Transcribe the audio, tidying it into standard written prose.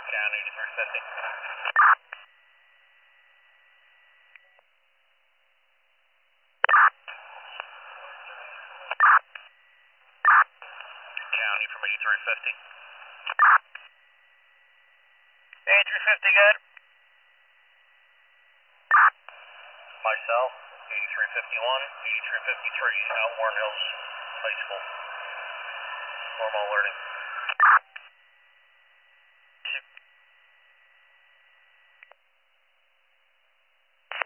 Down 8350. County from 8350. 8350 good. Myself, 8351, 8353, out Warren Hills High School. Normal alerting.